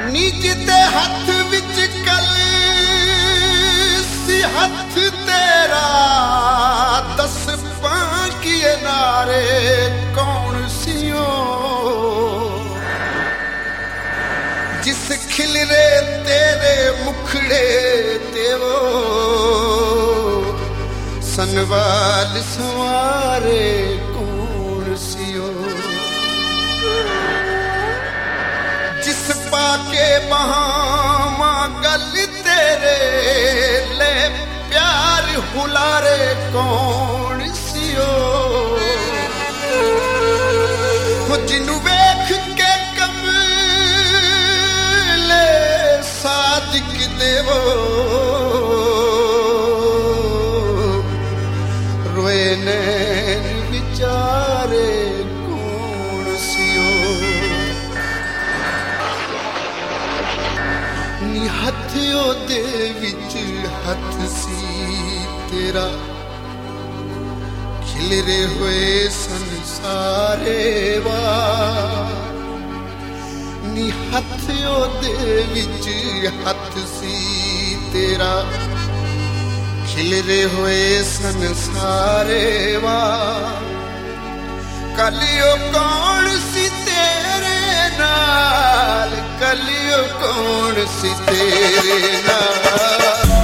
नीच ते हथ विच कल सी हथ तेरा दस पांकिए नारे कौन सियो जिस खिलरे तेरे मुखड़े ते वो सनवाल सवारे कौन सियो जिस पाके बहावा गल तेरे ले प्यार हुलारे कौन सियो जिन्नू वेख के कमले सादिक देवो रोए नैन विचारे कौन सियो नी हथियो दे विच हथ सी तेरा खिलरे हुए संसारे वा नी हथियो दे विच हथ सी तेरा खिलरे हुए संसारे वा कलियो कौन सी तेरे नाल कलियो कौन सी तेरे नाल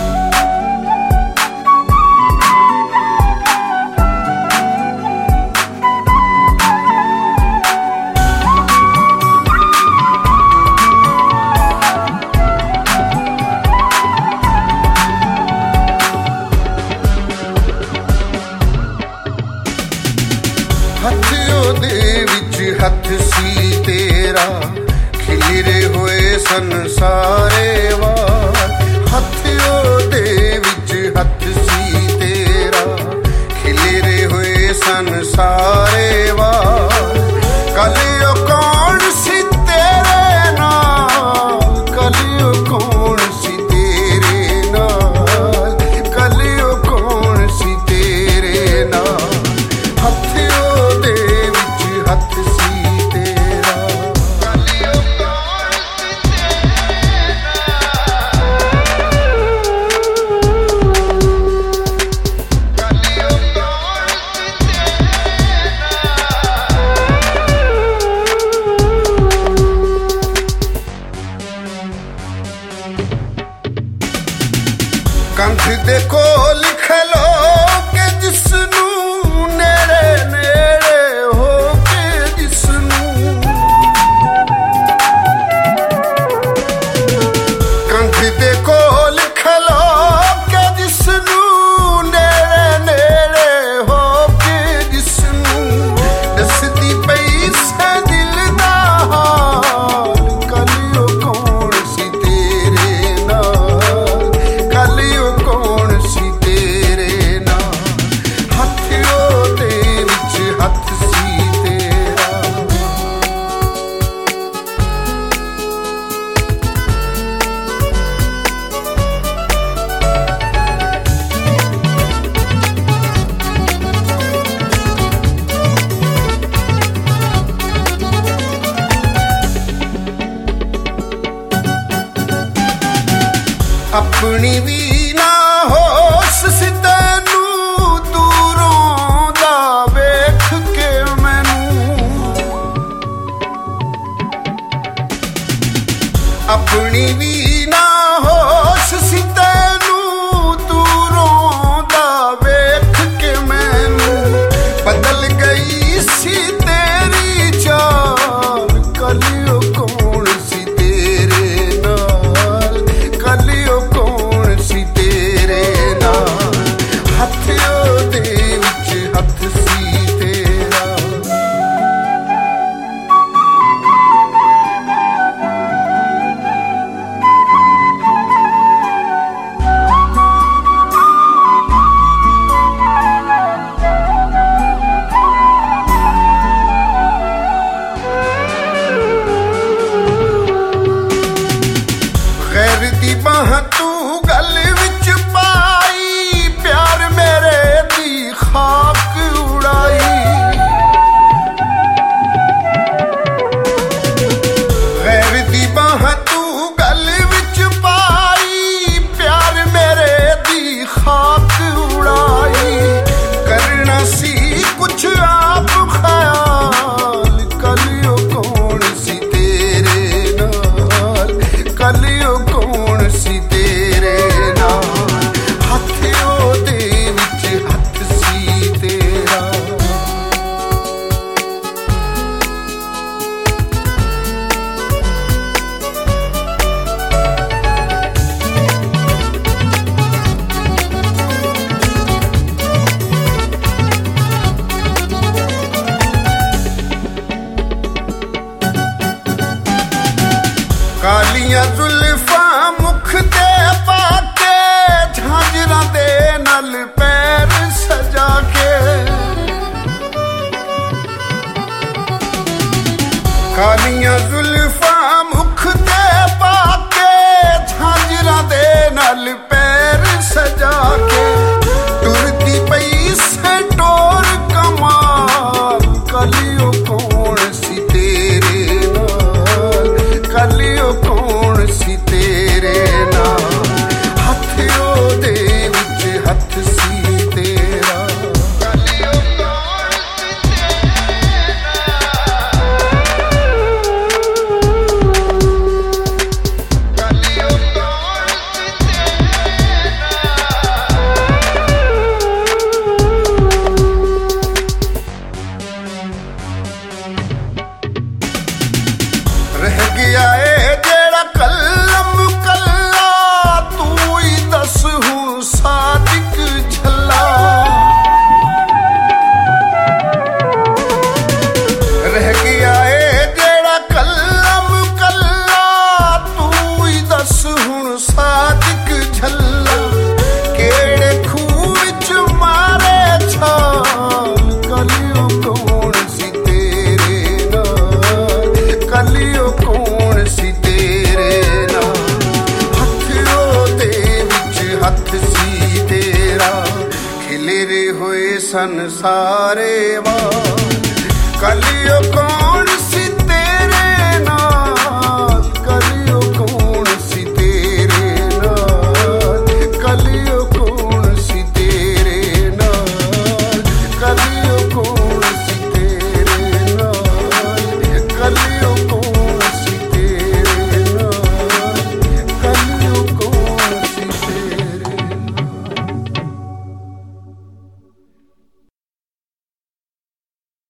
हथ सी तेरा खिलरे हुए संसारे वार हथियो दे विच हथ सी तेरा खिलरे हुए संसारे वार कलियो कौन सी तेरे नाल कलियो कौन सी तेरे नाल कलियो कौन सी तेरे नाल हथियो दे विच हथ कंठ देखो लिख लो के जिसनू नेड़े नेड़े हो के जिसनू कंठ देखो लिख लो के जिसनू नेड़े नेड़े हो के जिसनू दसदी पई से दिल दा हाल कलियो कौन सी तेरे नाल कलियो कौन सी तेरे नाल हथियो दे विच हथ सी तेरा अपनी भी ना होश सी तैनू दूरों दा वेख के मैनू अपनी भी ना होश सी तैनू दूरों दा वेख के मैनू बदल गई सी तेरी चाल कलियो कौन सी तेरे नाल कलियो कौन सी तेरे नाल हथियो दे विच हथ सी तेरा कालियां जुल्फां मुख ते पाके झांजरा दे नल पैर सजा के कालियां जुल्फां मुख ते पाके झांजरा दे नल पैर सजा के